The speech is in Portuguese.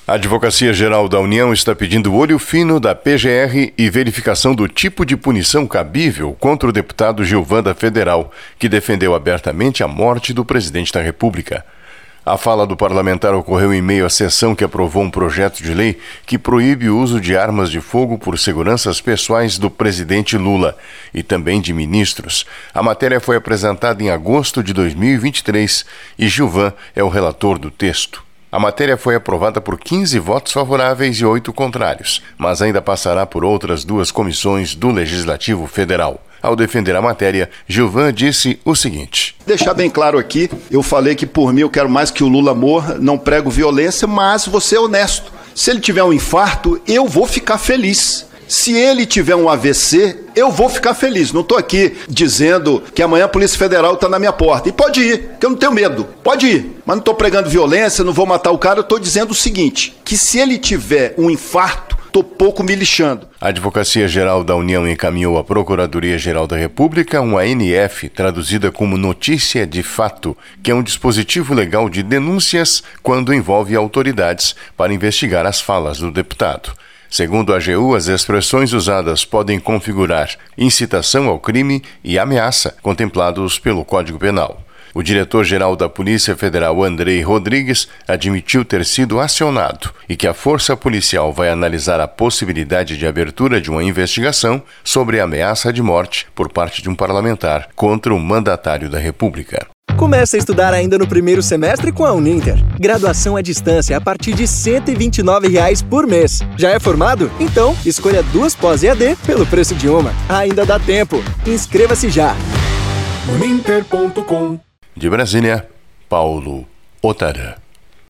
A Advocacia Geral da União está pedindo olho fino da PGR e verificação do tipo de punição cabível contra o deputado Gilvan da Federal, que defendeu abertamente a morte do presidente da República. A fala do parlamentar ocorreu em meio à sessão que aprovou um projeto de lei que proíbe o uso de armas de fogo por seguranças pessoais do presidente Lula e também de ministros. A matéria foi apresentada em agosto de 2023 e Gilvan é o relator do texto. A matéria foi aprovada por 15 votos favoráveis e 8 contrários, mas ainda passará por outras 2 comissões do Legislativo Federal. Ao defender a matéria, Gilvan disse o seguinte: deixar bem claro aqui, eu falei que por mim eu quero mais que o Lula morra, não prego violência, mas vou ser honesto. Se ele tiver um infarto, eu vou ficar feliz. Se ele tiver um AVC, eu vou ficar feliz. Não estou aqui dizendo que amanhã a Polícia Federal está na minha porta. E pode ir, porque eu não tenho medo. Pode ir. Mas não estou pregando violência, não vou matar o cara. Eu estou dizendo o seguinte, que se ele tiver um infarto, estou pouco me lixando. A Advocacia Geral da União encaminhou à Procuradoria-Geral da República uma ANF, traduzida como notícia de fato, que é um dispositivo legal de denúncias quando envolve autoridades para investigar as falas do deputado. Segundo a AGU, as expressões usadas podem configurar incitação ao crime e ameaça, contemplados pelo Código Penal. O diretor-geral da Polícia Federal, Andrei Rodrigues, admitiu ter sido acionado e que a Força Policial vai analisar a possibilidade de abertura de uma investigação sobre a ameaça de morte por parte de um parlamentar contra o mandatário da República. Comece a estudar ainda no primeiro semestre com a Uninter. Graduação à distância a partir de R$ 129 por mês. Já é formado? Então, escolha 2 pós-EAD pelo preço de uma. Ainda dá tempo. Inscreva-se já. Uninter.com. De Brasília, Paulo Otara.